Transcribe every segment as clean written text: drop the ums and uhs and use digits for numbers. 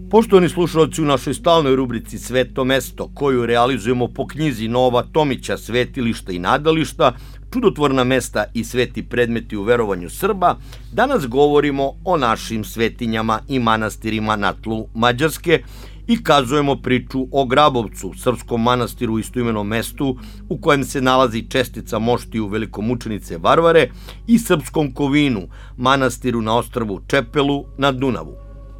Poštovani slušalci, u našoj stalnoj rubrici Sveto mesto, koju realizujemo po knjizi Nova Tomića Svetilišta i nadališta, čudotvorna mesta i sveti predmeti u verovanju Srba, danas govorimo o našim svetinjama i manastirima na tlu Mađarske i kazujemo priču o Grabovcu, srpskom manastiru u istoimenom mestu u kojem se nalazi čestica moštiju velikomučenice Varvare, i srpskom Kovinu, manastiru na ostrvu Čepelu na Dunavu.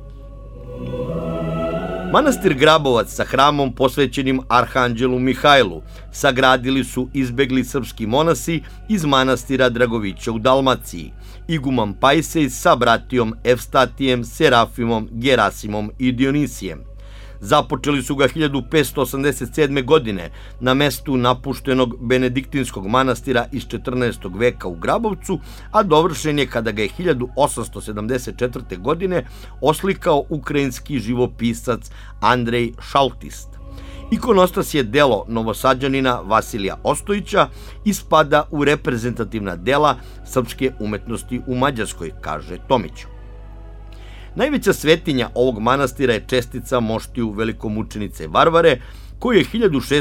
Manastir Grabovac sa hramom posvećenim Arhanđelu Mihajlu sagradili su izbegli srpski monasi iz manastira Dragovića u Dalmaciji, iguman Pajsej sa bratijom Evstatijem, Serafimom, Gerasimom i Dionisijem. Započeli su ga 1587. godine na mestu napuštenog benediktinskog manastira iz 14. veka u Grabovcu, a dovršen je kada ga je 1874. godine oslikao ukrajinski živopisac Andrej Šaltist. Ikonostas je delo Novosađanina Vasilija Ostojića i spada u reprezentativna dela srpske umetnosti u Mađarskoj, kaže Tomić. Najveća svetinja ovog manastira je čestica moštiju velikomučenice Varvare, koju je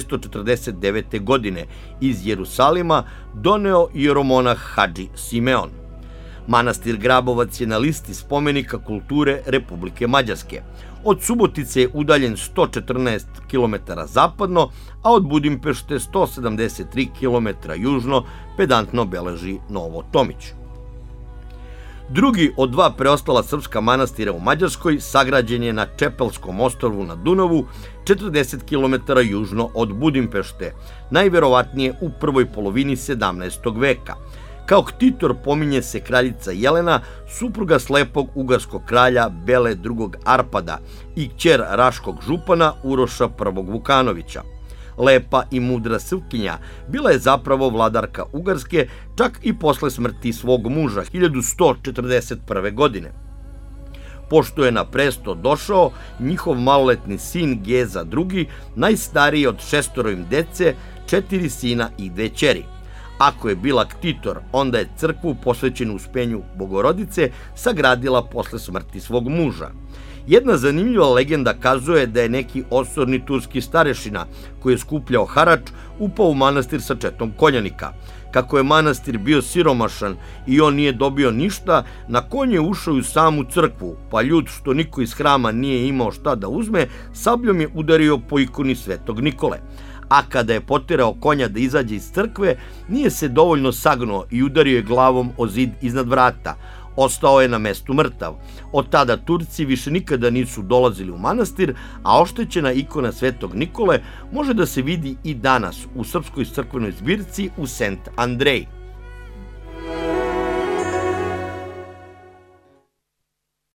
1649. godine iz Jerusalima doneo jeromonah Hadži Simeon. Manastir Grabovac je na listi spomenika kulture Republike Mađarske. Od Subotice je udaljen 114 km zapadno, a od Budimpešte 173 km južno, pedantno beleži Novo Tomić. Drugi od dva preostala srpska manastira u Mađarskoj sagrađen je na Čepelskom ostrvu na Dunavu, 40 km južno od Budimpešte, najverovatnije u prvoj polovini 17. veka. Kao ktitor pominje se kraljica Jelena, supruga slepog ugarskog kralja Bele II. Arpada i kćer raškog župana Uroša I. Vukanovića. Lepa i mudra Srpkinja bila je zapravo vladarka Ugarske čak i posle smrti svog muža 1141. godine. Pošto je na presto došao njihov maloletni sin Geza II, najstariji od 6 dece, 4 sina i 2 ćeri. Ako je bila ktitor, onda je crkvu posvećenu Uspenju Bogorodice sagradila posle smrti svog muža. Jedna zanimljiva legenda kazuje da je neki osorni turski starešina, koji je skupljao harač, upao u manastir sa četom konjanika. Kako je manastir bio siromašan i on nije dobio ništa, na konj je ušao u samu crkvu, pa ljud što niko iz hrama nije imao šta da uzme, sabljom je udario po ikoni Svetog Nikole. A kada je poterao konja da izađe iz crkve, nije se dovoljno sagnuo i udario je glavom o zid iznad vrata. Ostao je na mestu mrtav. Od tada Turci više nikada nisu dolazili u manastir, a oštećena ikona Svetog Nikole može da se vidi i danas u srpskoj crkvenoj zbirci u Sent Andrej.